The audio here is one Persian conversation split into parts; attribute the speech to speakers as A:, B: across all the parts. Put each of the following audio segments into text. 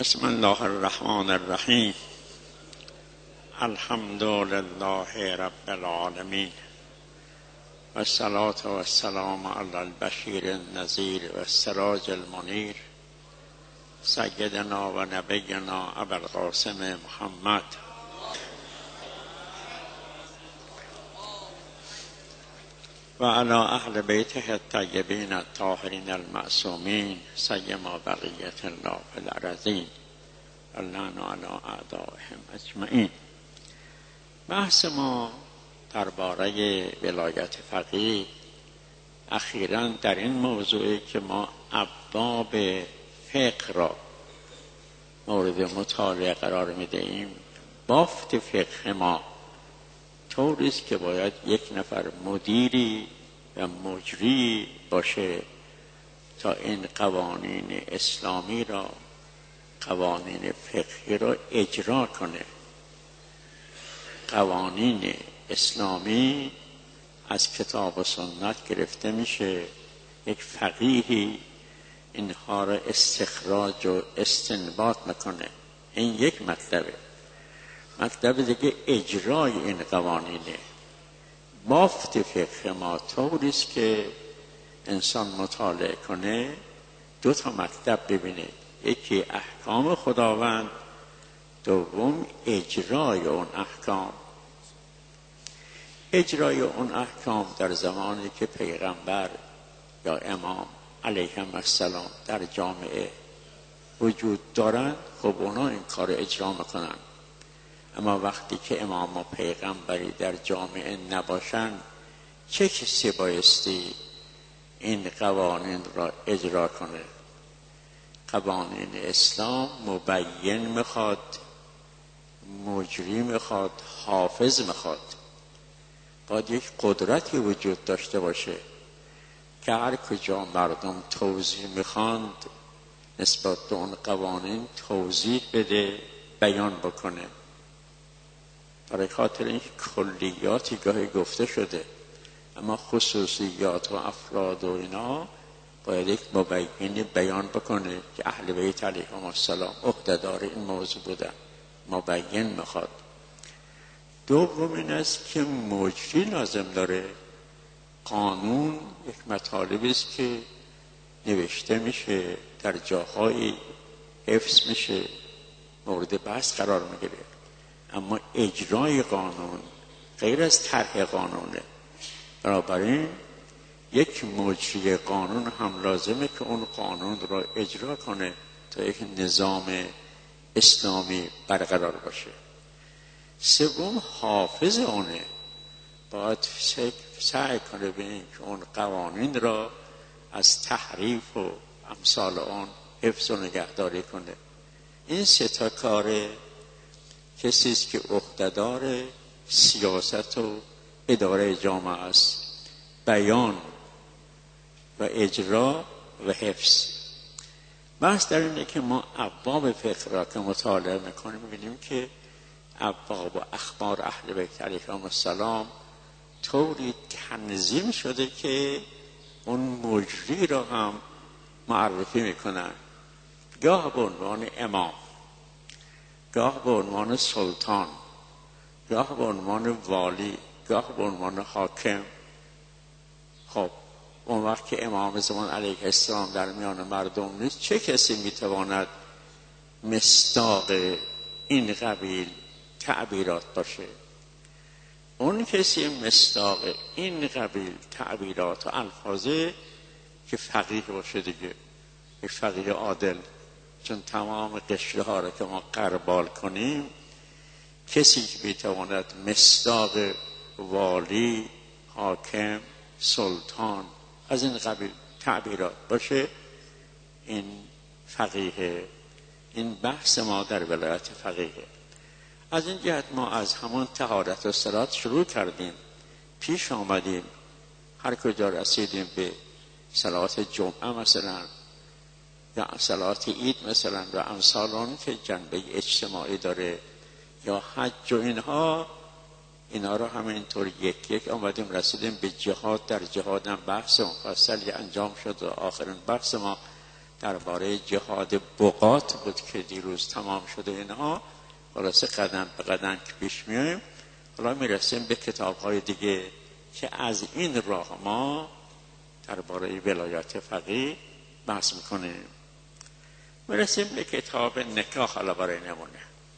A: بسم الله الرحمن الرحیم. الحمد لله رب العالمین و الصلاة و السلام علی البشیر النذیر و السراج المنیر سیدنا و نبینا ابوالقاسم محمد و علی اهل بیته الطیبین الطاهرین المعصومین سیما بقیة الله فی الارضین اللعن علی اعدائهم اجمعین. بحث ما درباره ولایت فقیه اخیراً در این موضوعی که ما ابواب فقه را مورد مطالعه قرار می‌دهیم. بافت فقه ما طوری است که باید یک نفر مدیری و مجری باشه تا این قوانین اسلامی را، قوانین فقهی را اجرا کنه. قوانین اسلامی از کتاب و سنت گرفته میشه، یک فقیهی اینها را استخراج و استنباط میکنه. این یک مطلبه. مطلب دیگه اجرای این قوانینه. بافت فقه ما طوری است که انسان مطالعه کنه دو تا مطلب ببینه، یکی احکام خداوند، دوم اجرای اون احکام. اجرای اون احکام در زمانی که پیغمبر یا امام علیهم السلام در جامعه وجود دارند، خب اونا این کار اجرا میکنن. اما وقتی که امام و پیغمبری در جامعه نباشند، چه کسی بایستی این قوانین را اجرا کنه؟ قوانین اسلام مبین میخواد، مجری میخواد، حافظ میخواد. باید یک قدرتی وجود داشته باشه که هر کجا مردم توضیح میخواند نسبت به اون قوانین توضیح بده، بیان بکنه. برای خاطر این کلیاتی گاهی گفته شده، اما خصوصیات و افراد و اینا باید یک مبین بیان بکنه که اهل بیت علیهم السلام عهده‌دار این موضوع بودن. مبین میخواد. دوم این است که مجری لازم داره. قانون یک مطالبی است که نوشته میشه، در جاهای حفظ میشه، مورد بحث قرار میگیره. اما اجرای قانون غیر از طرح قانونه. بنابراین یک مجری قانون هم لازمه که اون قانون را اجرا کنه تا یک نظام اسلامی برقرار باشه. سوم حافظ اونه. باید سعی کنه به این که اون قوانین را از تحریف و امثال آن حفظ و نگهداری کنه. این سه تا کار کسی است که عهده‌دار سیاست و اداره جامعه است: بیان و اجرا و حفظ. بحث در اینه که ما ابواب فقه را که مطالعه میکنیم میبینیم که ابواب و اخبار اهل بیت علیهم السلام طوری تنظیم شده که اون مجری را هم معرفی میکنن، گاه به عنوان امام، گاه به عنوان سلطان، گاه به عنوان والی، گاه به عنوان حاکم. خب اون وقت که امام زمان علیه السلام در میان مردم نیست، چه کسی میتواند مصداق این قبیل تعبیرات باشه؟ اون کسی مصداق این قبیل تعبیرات و الفاظه که فقیه باشه دیگه، یک فقیه عادل. چون تمام قشره ها را که ما غربال کنیم، کسی که میتواند مصداق والی، حاکم، سلطان از این قبیل تعبیرات باشه، این فقیه. این بحث ما در ولایت فقیه. از این جهت ما از همون طهارت و صلات شروع کردیم، پیش آمدیم، هر کجا رسیدیم به صلات جمعه مثلا یا صلات عید مثلا و امثال آن که جنبه اجتماعی داره، یا حج و اینا رو همینطور یک یک آمدیم رسیدیم به جهاد. در جهاد هم بحث مفصلی انجام شد و آخرین بحث ما درباره جهاد بقات بود که دیروز تمام شده. اینها خلاصه قدم به قدم که پیش میایم. حالا میرسیم به کتاب‌های دیگه که از این راه ما درباره ولایت فقیه بحث میکنیم. میرسیم به کتاب نکاح. حالا برای نمونه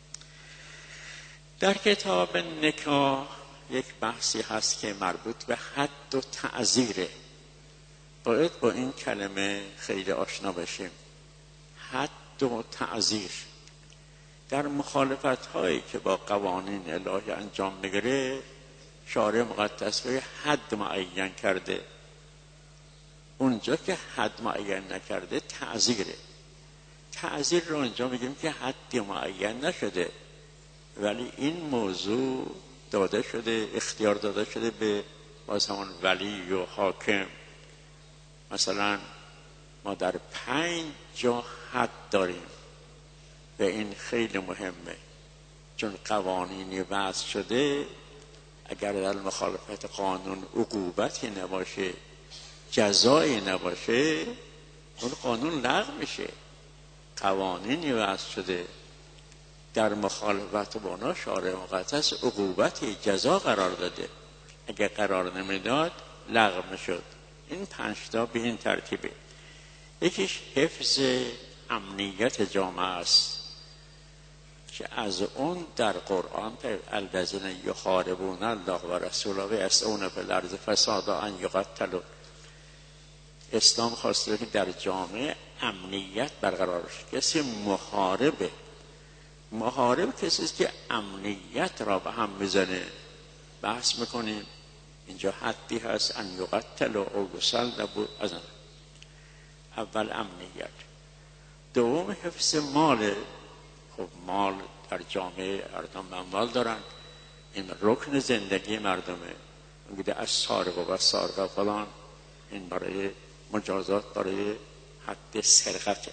A: در کتاب نکاح یک بحثی هست که مربوط به حد و تعزیره. باید با این کلمه خیلی آشنا بشیم. حد و تعزیر در مخالفت هایی که با قوانین الهی انجام میگیره، شارع مقدس به حد معین کرده. اونجا که حد معین نکرده تعزیره. تعزیر رو اونجا میگیم که حد معین نشده، ولی این موضوع داده شده، اختیار داده شده به باز همون ولی و حاکم. مثلا ما در 5 جا حد داریم و این خیلی مهمه، چون قوانینی وضع شده اگر در مخالفت قانون عقوبتی نباشه، جزایی نباشه، اون قانون لغو میشه. قوانینی وضع شده در مخالفت با اونا، شارع مقدس عقوبتی جزا قرار داده. اگر قرار نمیداد لغو میشد. این 5 تا به این ترتیبه. یکیش حفظ امنیت جامعه است که از اون در قرآن الذین یحاربون الله و رسوله و یسعون فی الارض فسادا ان یقتلوا. اسلام خواسته که در جامعه امنیت برقرار شه. کسی محاربه، محارب کسی است که امنیت را به هم میزنه. بحث میکنیم اینجا حدی هست ان یقتلوا او یصلبوا. از اول امنیت. دوم حفظ مال. خب مال در جامعه مردم مال دارن، این رکن زندگی مردمه. میگه از سارق و سارقه فلان، این برای مجازات برای حد سرقته.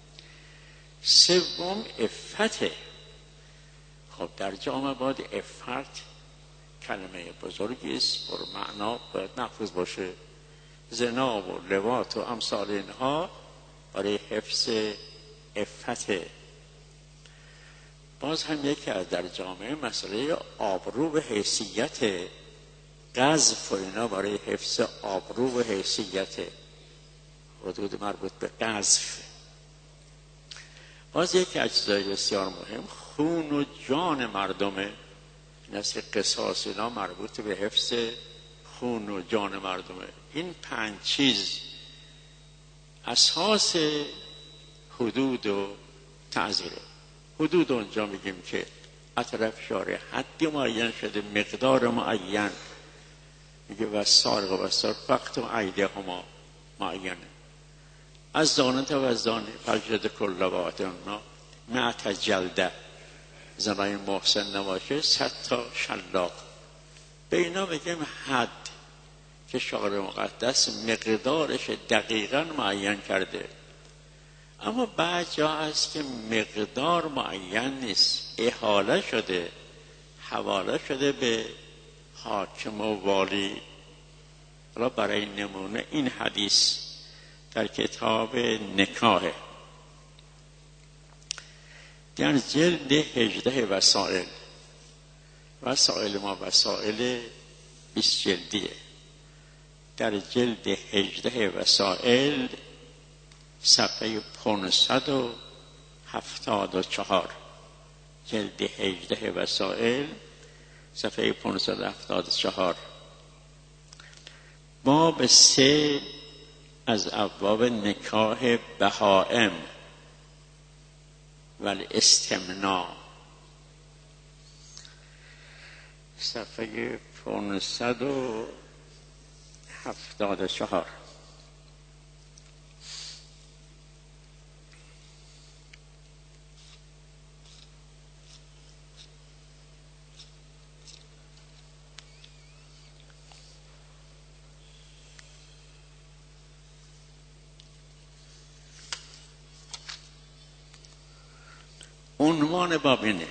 A: سوم عفته. خب در جامعه باید عفت کلمه بزرگی است، بر معنا باید محفوظ باشه. زنا و لواط و امثال اینها برای حفظ عفته. باز هم یکی از در جامعه مسئله آبرو و حیثیت، قذف و اینا برای حفظ آبرو و حیثیت، حدود مربوط به قذف. باز یکی از چیزای بسیار مهم خون و جان مردمه. این است که قصاص اینا مربوط به حفظ خون و جان مردمه. این 5 چیز اساس حدود و تعزیره. حدود اونجا میگیم که اطراف شارع حدی معین شده، مقدار معین. میگه و سارق و سارق فقط و عیده هما معینه. از زانت و از زانی فجلد کل واحدنا 100 جلده. زنای محسن نباشه 100 تا شلاق. به اینا میگیم حد که شارع مقدس مقدارش دقیقاً معین کرده. اما بعد جا هست که مقدار معین نیست، احاله شده، حواله شده به حاکم و والی. حالا برای نمونه این حدیث در کتاب نکاح در جلد 18 وسائل. وسائل ما وسائل 20 جلدیه. در جلد 18 وسائل صفحه 574. جلد 18 وسائل صفحه 574. باب 3 از ابواب نکاح بهائم و الاستمناء. صفحه 574. عنوان باب اینه،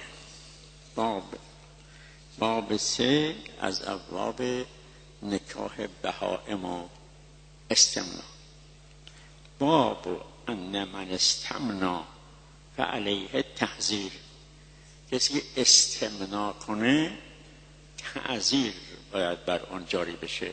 A: باب 3 از ابواب نکاح بهائم و استمناء. باب ان من استمنا فعلیه تحذیر. کسی که استمنا کنه تعذیر باید بر آن جاری بشه،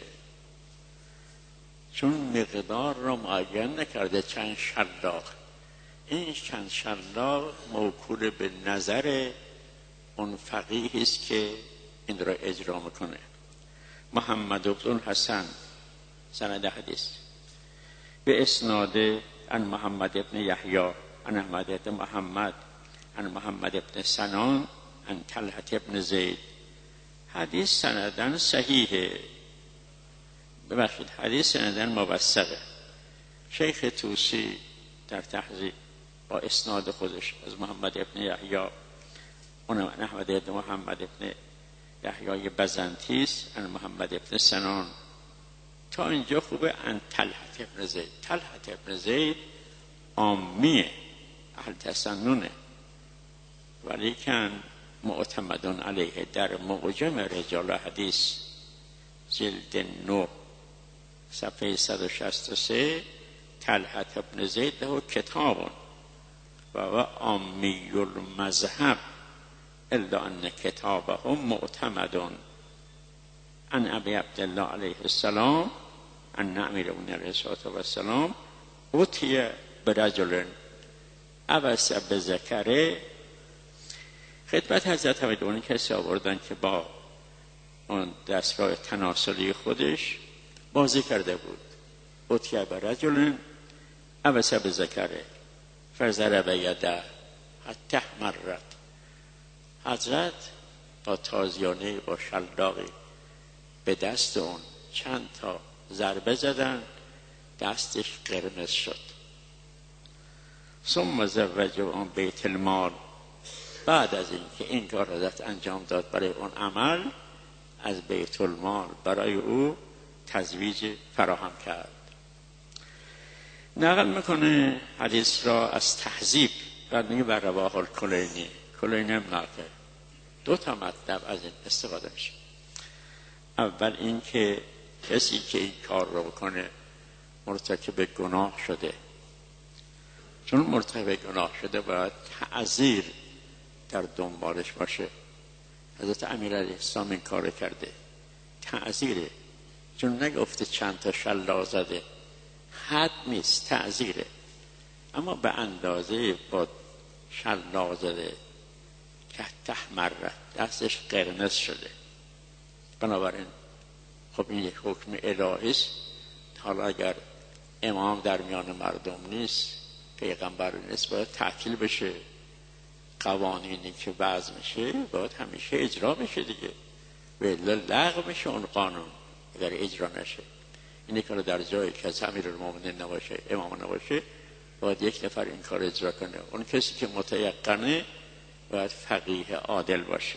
A: چون مقدار را معین نکرده چند شلاق. این چند شلاق موکول به نظر اون فقیه است که این را اجرا میکنه. محمد بن حسن سند حدیث به اسناد عن محمد بن یحیی عن احمد بن محمد عن محمد بن سنان عن طلحة بن زید. حدیث سندن صحیحه، ببخشید حدیث سندن موثقه. شیخ طوسی در تهذیب با اسناد خودش از محمد ابن یحیی اون احمد ابن محمد ابن یحیی بزنطیس ان محمد ابن سنان تا اینجا خوبه. ان طلحة ابن زید، طلحة ابن زید عامیه، اهل تسننه، ولیکن معتمدون علیه. در معجم رجال حدیث جلد 9 صفحه 163 طلحة ابن زید له کتاب و هو عامی المذهب الا ان کتابه معتمد عن ابی عبدالله علیه السلام عن امیرالمؤمنین علیه السلام اتي برجل عبس بذکره. خدمت حضرت امیرالمؤمنین کسی آوردن که با اون دستگاه تناسلی خودش بازی کرده بود. اتي برجل عبس بذکره فضرب یده حتی احمرت. حضرت با تازیانه با شلاقی به دست اون چند تا ضربه زدن، دستش قرمز شد. ثم زوجه عن بیت المال. بعد از این که این کار حضرت انجام داد برای اون عمل، از بیت المال برای او تزویج فراهم کرد. نقل میکنه حدیث را از تهذیب و میگه بر رواه الکلینی. کلینی هم نقل. دو تا مطلب از این استفاده میشه. اول این که کسی که این کار رو بکنه مرتکب گناه شده، چون مرتکب گناه شده باید تعذیر در دنبالش باشه. حضرت امیر علیه السلام این کار کرده، تعذیره، چون نگفته چند تا شلاق زده، حد نیست، تعذیره، اما به اندازه با شلاق زده که تحمرت، دستش قرمز شده. بنابراین خب این یک حکم الهی است. حالا اگر امام در میان مردم نیست، پیغمبر نیست، باید تعطیل بشه. قوانینی که وضع میشه باید همیشه اجرا بشه دیگه، ولی لغو میشه اون قانون اگر اجرا نشه. اینه که در جایی که از امیرالمومنین نباشه، امام نباشه، باید یک نفر این کار اجرا کنه. اون کسی که متیقنه باید فقیه عادل باشه.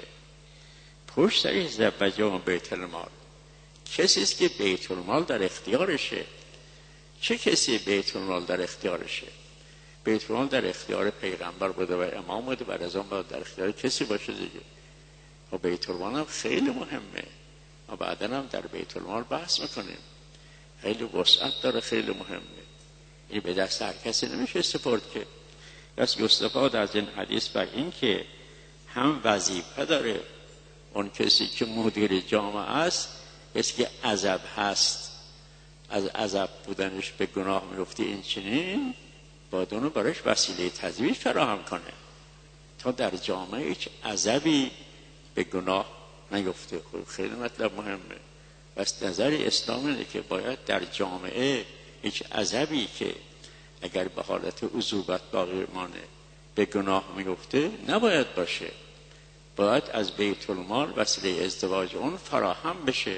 A: پشت سری زوجه بیت المال، کسی است که بیت المال در اختیارشه. چه کسی بیت المال در اختیارشه؟ بیت المال در اختیار پیغمبر بوده و امام بوده، بعد از اون باید در اختیار کسی باشه دیگه. و بیت المال هم خیلی مهمه، ما بعدا هم در بیت المال بحث میکنیم. خیلی وسعت داره، خیلی مهمه. این به دست هر کسی نمیشه سپرد که. بس استفاده از این حدیث بر این که هم وظیفه داره اون کسی که مدیر جامعه است، کسی که عزب هست، از عزب بودنش به گناه میفته، این چنین باید اونو براش وسیله تزویج فراهم کنه تا در جامعه هیچ عزبی به گناه نیفته. خیلی مطلب مهمه. بس نظر اسلام اینه که باید در جامعه هیچ عزبی که اگر به حالت عذوبت باقی مانه به گناه میفته نباید باشه. باید از بیت المال وسیله ازدواج اون فراهم بشه.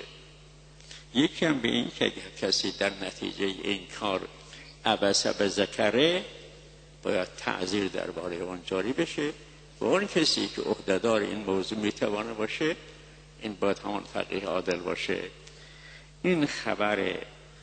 A: یکی هم به این که کسی در نتیجه این کار عبس بذکره، باید تعذیر درباره اون جاری بشه و اون کسی که عهدهدار این موضوع میتوانه باشه، این باید همون فقیه عادل باشه. این خبر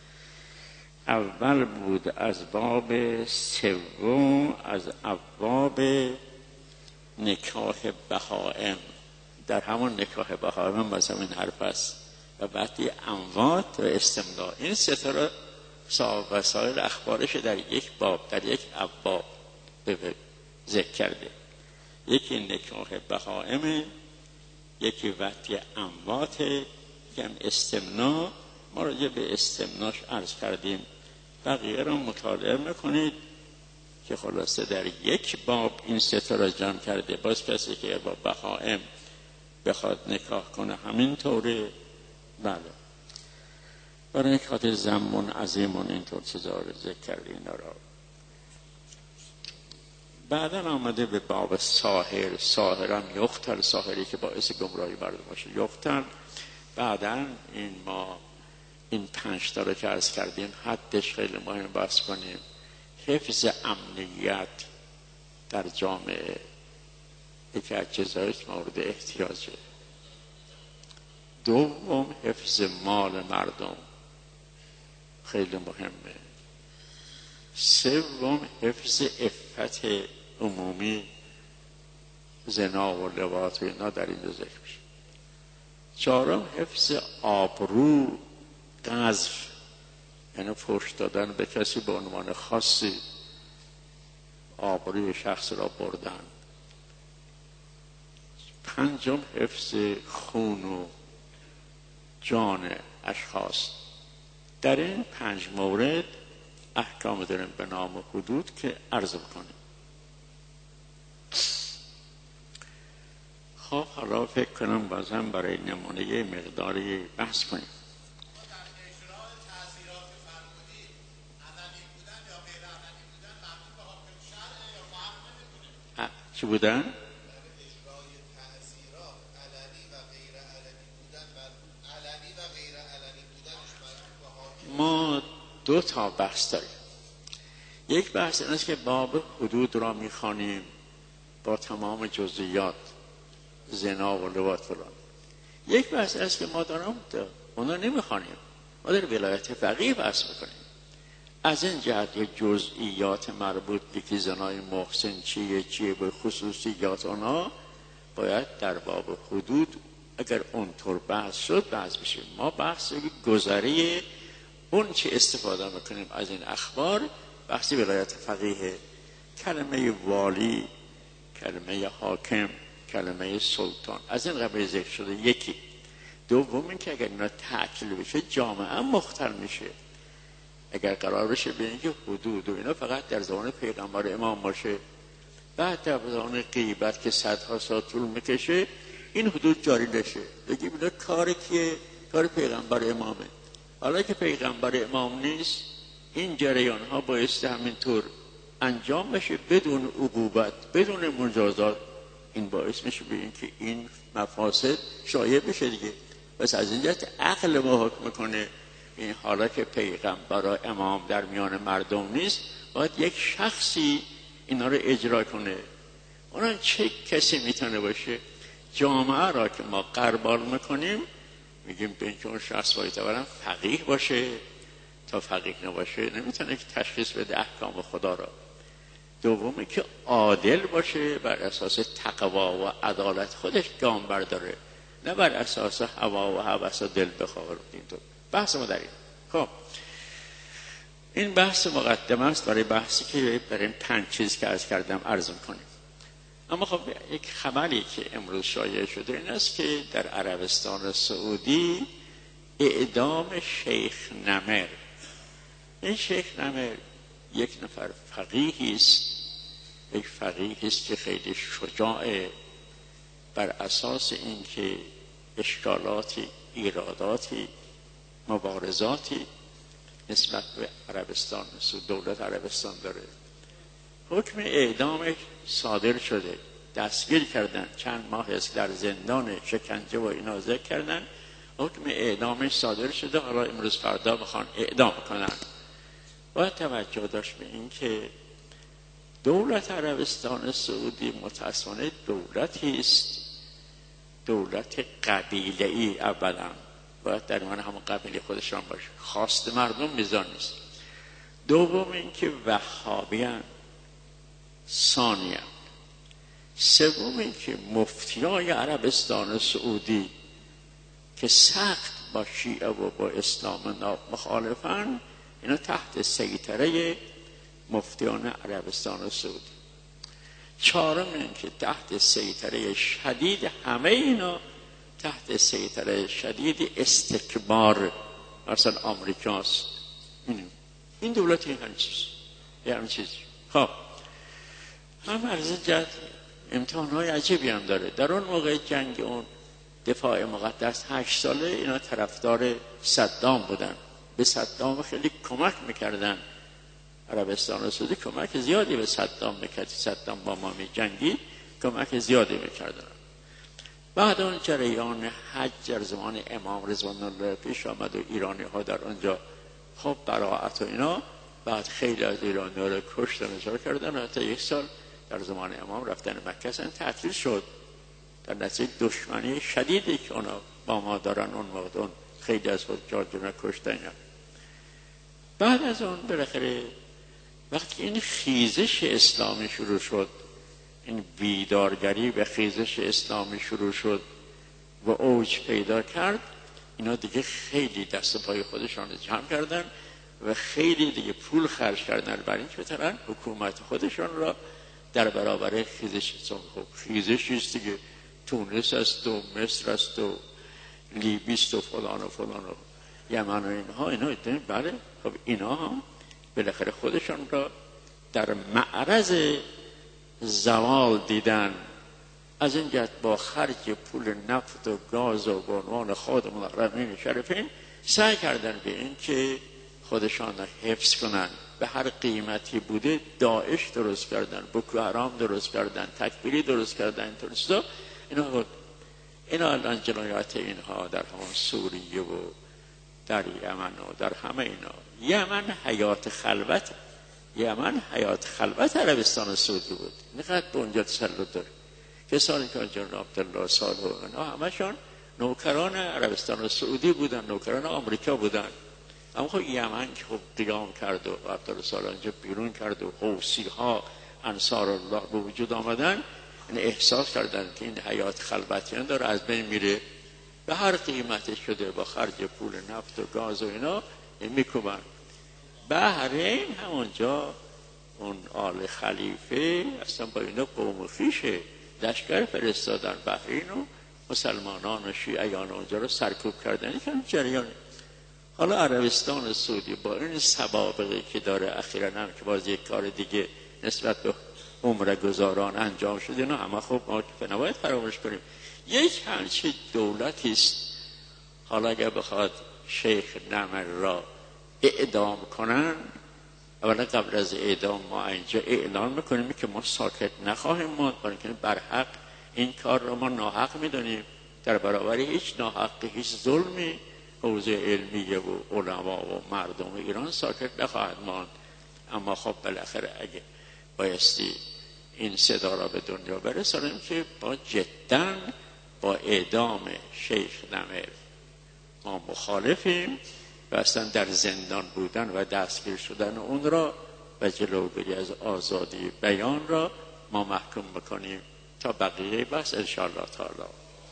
A: اول بود از باب سوم از ابواب نکاح بهائم. در همون نکاح بهائم مثلا این حرف است و بعدی اموات و استمداد. این سه تا رو صاحب وسایل اخبارش در یک باب، در یک ابواب ذکر کرده. یکی نکاح بهائمه، یکی وطی امواته، که هم استمناء. ما راجع به استمناش عرض کردیم، بقیه را مطالعه میکنید که خلاصه در یک باب این سه تا را جمع کرده. باز کسی که با بهائم بخواد نکاح کنه همینطوره. بله، برای نکاح زمون عظیمون اینطور چیزا رو ذکر کرده. اینا را بعدا آمده به باب ساحر. ساحرم یقتل، ساحری که باعث گمراهی مردم باشه یقتل. بعدا این 5 تا رو که عرض کردیم حدش خیلی مهم بحث کنیم. حفظ امنیت در جامعه یکی از چیزهایی که مورد احتیاجه. دوم حفظ مال مردم خیلی مهمه. سوم حفظ عفت عمومی، زنا و لواط و اینا در این ذکر میشه. چهارم حفظ آبرو، قذف یعنی فحش دادن به کسی به عنوان خاصی، آبروی شخص را بردن. پنجم حفظ خون و جان اشخاص. در این 5 مورد احکام داریم به نام حدود که عرض بکنیم. خب حالا فکر کنم بازم برای نمونه مقداری بحث کنیم. چی بودن؟ ما 2 تا بحث داریم. یک بحث این است که باب حدود را میخوانیم با تمام جزئیات، زنا و لواط فلان. یک بحث است که ما دارم اونا نمیخوانیم، ما در ولایت فقیه بحث میکنیم. از این جهت یک جزئیات مربوط به زنای محسن چیه به خصوصیات آنها باید در باب حدود اگر اونطور بحث شد بحث بشه. ما بحث گذری اون چه استفاده میکنیم از این اخبار بحثی ولایت فقیه. کلمه والی، کلمه حاکم، کلمه سلطان از این قبیل ذکر شده. یکی. دوم این که اگر اینا تعطیل بشه جامعه مختل میشه. اگر قرار بشه به اینکه حدود و اینا فقط در زمان پیغمبر امام باشه، بعد در زمان غیبت که صدها سال طول میکشه این حدود جاری نشه، بگیم اینا کار کیه؟ کار پیغمبر امامه. حالا که پیغمبر امام نیست این جریان ها بایسته همینطور انجام بشه بدون عقوبت، بدون مجازات. این باعث میشه به اینکه این مفاسد شایع بشه دیگه. بس از این جهت عقل ما حکم میکنه این حالا که پیغمبر و امام در میان مردم نیست باید یک شخصی اینا رو اجرا کنه. اونم چه کسی میتونه باشه؟ جامعه را که ما قربال میکنیم میگیم به اینکه اون شخص باید اولا فقیه باشه، تا فقیه نباشه نمیتونه که تشخیص بده احکام خدا را. دومی که عادل باشه، بر اساس تقوا و عدالت خودش گام برداره، نه بر اساس هوا و هوس و دل بخواه. اینطور بحث ما داریم. خب این بحث مقدمه است برای بحثی که برای این 5 چیز که عرض کردم عرض کنیم. اما خب یک خبری که امروز شایع شده این است که در عربستان سعودی اعدام شیخ نمر. این شیخ نمر یک نفر فقیهی است، یک فقیهی است که خیلی شجاعه، بر اساس اینکه اشکالاتی، ایراداتی، مبارزاتی نسبت به عربستان، دولت عربستان داره. حکم اعدامش صادر شده، دستگیر کردن، چند ماه است در زندان، شکنجه و اینا ذکر کردن. حکم اعدامش صادر شده، حالا امروز فردا بخوان اعدام کنن. باید توجه داشت به این که دولت عربستان سعودی متاسفانه دولتی است، دولت قبیله‌ای. اولا باید در من همون قبیله خودشان باشه، خواست مردم میزان نیست. دوم اینکه وهابیان، ثانیاً سوم اینکه مفتیای عربستان سعودی که سخت با شیعه و با اسلام مخالفن اینا تحت سیطره مفتیان عربستان و سعودی. چهارم این که تحت سیطره شدید همه اینا تحت سیطره شدید استکبار مثلا آمریکاست. این دولت این همین چیز. خب هم عرض جد امتحانهای عجیبی هم داره. در اون موقع جنگ اون دفاع مقدس 8 ساله اینا طرفدار صدام بودن، به صدام خیلی کمک میکردن. عربستان و سعودی کمک زیادی به صدام میکرد. صدام با ما میجنگید کمک زیادی میکردن. بعد اون جریان حج در زمان امام رضوان الله پیش آمد و ایرانی ها در آنجا خب براعت و اینا، بعد خیلی از ایرانی ها رو کشتن و کردن. حتی 1 سال در زمان امام رفتن مکه اصلا تعطیل شد در نتیجه دشمنی شدیدی که اونا با ما دارن. اون موقع اون خیلی از حجاجون کشتن. بعد از اون بالاخره وقتی این خیزش اسلامی شروع شد، این بیدارگری به خیزش اسلامی شروع شد و اوج پیدا کرد، اینا دیگه خیلی دست پای خودشان جمع کردن و خیلی دیگه پول خرج کردن برای اینکه بتونن حکومت خودشان را در برابر خیزش خیزش است دیگه. تونس است و مصر است و لیبی است و فلان و فلان و یمن و اینها اینا بله. خب اینا هم بالاخره خودشان را در معرض زوال دیدن. از این جهت با خرج پول نفت و گاز و به عنوان خادم الحرمین شریفین سعی کردن به این که خودشان را حفظ کنن. به هر قیمتی بوده داعش درست کردن، بوکو حرام درست کردن، تکفیری درست کردن. اینا الان جنایات اینها در همون سوریه و در یمن و در همه اینا. یمن حیات خلوت عربستان سعودی بود. نقدر به اونجا تسلط داره. کسانی که جناب عبدالله صالح و اینا همشون نوکران عربستان سعودی بودن، نوکران آمریکا بودن. اما خب یمن که خب قیام کرد و عبدالله صالح اینجا بیرون کرد و حوثی ها انصار الله به وجود آمدن، این احساس کردن که این حیات خلوتیان داره از بین میره. به هر قیمتی شده با خرج پول نفت و گاز و اینا میکوبن. بحرین همونجا اون آل خلیفه اصلا با اینا قوم و خویشه، لشکر فرستادن بحرین و مسلمانان و شیعیان اونجا رو سرکوب کردن. این هم جریانه. حالا عربستان سعودی با این سوابقی که داره اخیراً هم که باز یک کار دیگه نسبت به عمره گذاران انجام شده، اینا همه خب ما که نباید فراموش کنیم. یک همچین دولتی است. حالا اگر بخواد شیخ نمر را اعدام کنن، اولا قبل از اعدام ما اینجا اعلان میکنیم که ما ساکت نخواهیم ماند، برای اینکه بر حق این کار را ما ناحق میدونیم. در برابر هیچ ناحقی، هیچ ظلمی حوزه علمیه و علما و مردم ایران ساکت نخواهد ماند. اما خب بالاخره اگه بایستی این صدا را به دنیا برسانیم که با جداً با اعدام شیخ نمر ما مخالفیم و اصلا در زندان بودن و دستگیر شدن اون را و جلوگیری از آزادی بیان را ما محکوم بکنیم. تا بقیه بحث انشاءالله تعالی.